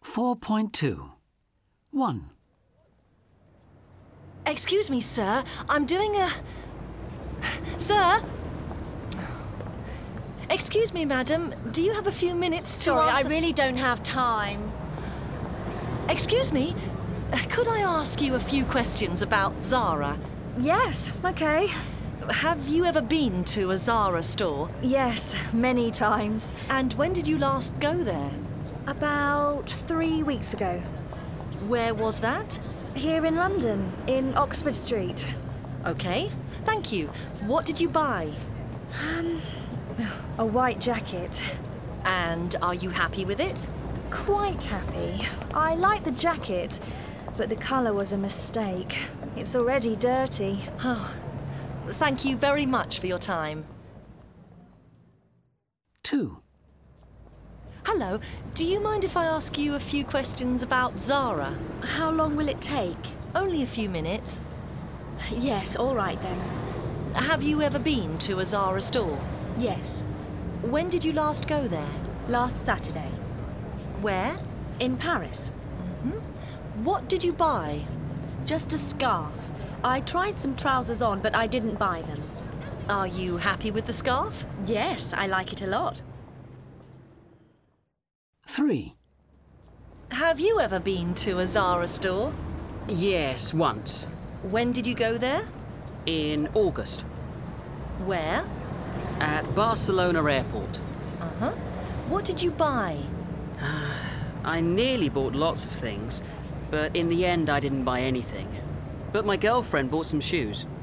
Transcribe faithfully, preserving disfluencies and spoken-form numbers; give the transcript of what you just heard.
four point two. one. Excuse me, sir. I'm doing a... Sir? Excuse me, madam. Do you have a few minutes to Sorry, answer... I really don't have time. Excuse me. Could I ask you a few questions about Zara? Yes, okay. Have you ever been to a Zara store? Yes, many times. And when did you last go there? About three weeks ago. Where was that? Here in London, in Oxford Street. Okay, thank you. What did you buy? Um, a white jacket. And are you happy with it? Quite happy. I like the jacket, but the colour was a mistake. It's already dirty. Oh, thank you very much for your time. two. Hello, do you mind if I ask you a few questions about Zara? How long will it take? Only a few minutes. Yes, all right then. Have you ever been to a Zara store? Yes. When did you last go there? Last Saturday. Where? In Paris. Mm-hmm. What did you buy? Just a scarf. I tried some trousers on, but I didn't buy them. Are you happy with the scarf? Yes, I like it a lot. three. Have you ever been to a Zara store? Yes, once. When did you go there? In August. Where? At Barcelona Airport. Uh-huh. What did you buy? I nearly bought lots of things, but in the end I didn't buy anything. But my girlfriend bought some shoes.